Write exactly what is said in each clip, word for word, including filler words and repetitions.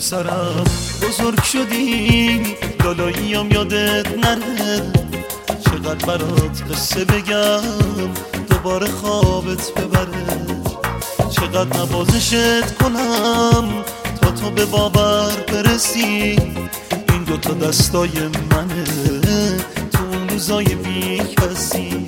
پسرم بزرگ شدی لالاییم یادت نره، چقدر برات قصه بگم دوباره خوابت ببره، چقدر نوازشت کنم تا تو به باور برسی، این دوتا دستای منه تو اون روزای بی کسی.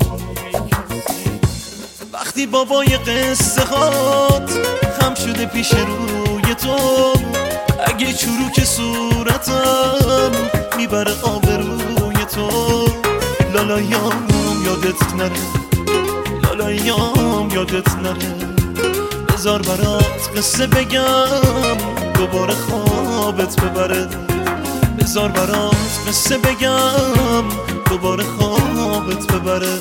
وقتی بابای قصه هات خم شده پیش روی تو، اگه چروک صورتم میبره آبروی تو، لالایام یادت نره، لالایام یادت نره، بذار برات قصه بگم دوباره خوابت ببره، بذار برات قصه بگم دوباره خوابت ببره.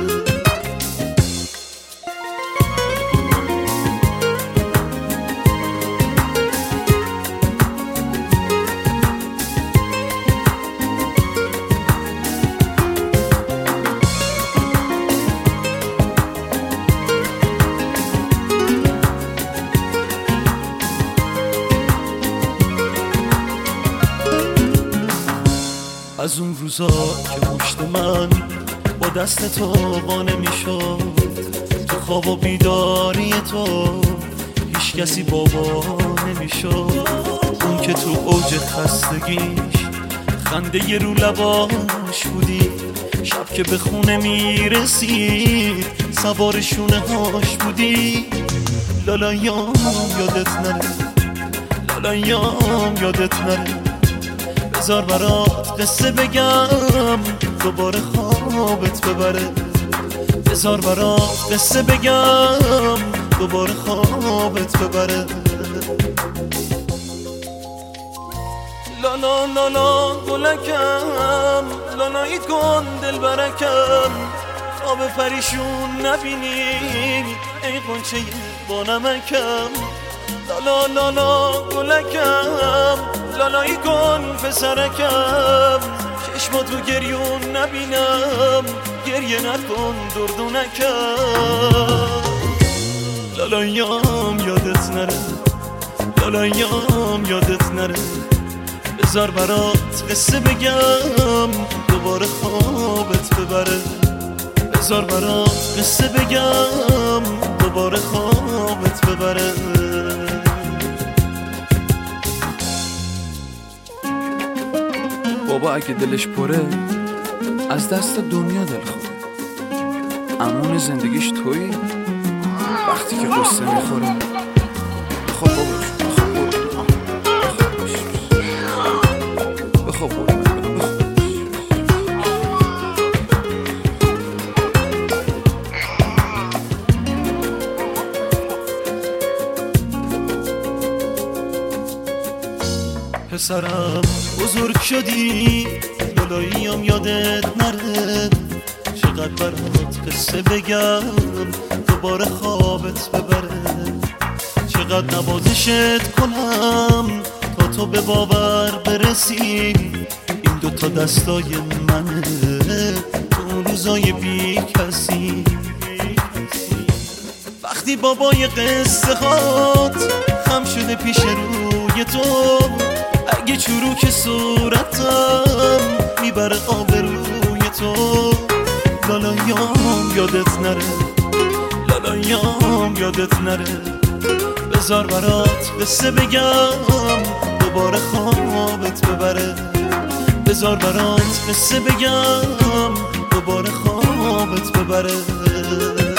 از اون روزا که پشت من با دست تو قانه میشد، تو خواب و بیداری تو هیچ کسی بابا نمیشد، اون که تو اوج خستگیش خنده ی رو لباش بودی، شب که به خونه میرسید سوار شونه هاش بودی، لالایام یادت نره، لالایام یادت نره، بذار برات قصه بگم دوباره خوابت ببره، بذار برات قصه بگم دوباره خوابت ببره. لالا لالا گلکم، لالاییت کن دل برکم، خواب پریشون نبینی ای قنچه با نمکم، لالا لالا گلکم، لالایی کن پسرکم، چشماتو گریون نبینم، گریه نکن دردونکم، لالایام یادت نره، لالایام یادت نره، بذار برات قصه بگم دوباره خوابت ببره، بذار برات قصه بگم دوباره خوابت ببره. بابا اگه دلش پره از دست دنیا دل خوره، امون زندگیش تویی وقتی که قصه میخوره. خب بابا بخواب بابا پسرم بزرگ شدی لالاییم یادت نره، چقدر برات قصه بگم دوباره خوابت ببره، چقدر نوازشت کنم تا تو به باور برسی، این دوتا دستای منه تو اون روزای بی کسی. وقتی بابای قصه هات خم شده پیش روی تو، اگه چروک صورتم میبره آبروی تو، لالایام یادت نره، لالایام یادت نره، بذار برات قصه بگم دوباره خوابت ببره، بذار برات قصه بگم دوباره خوابت ببره.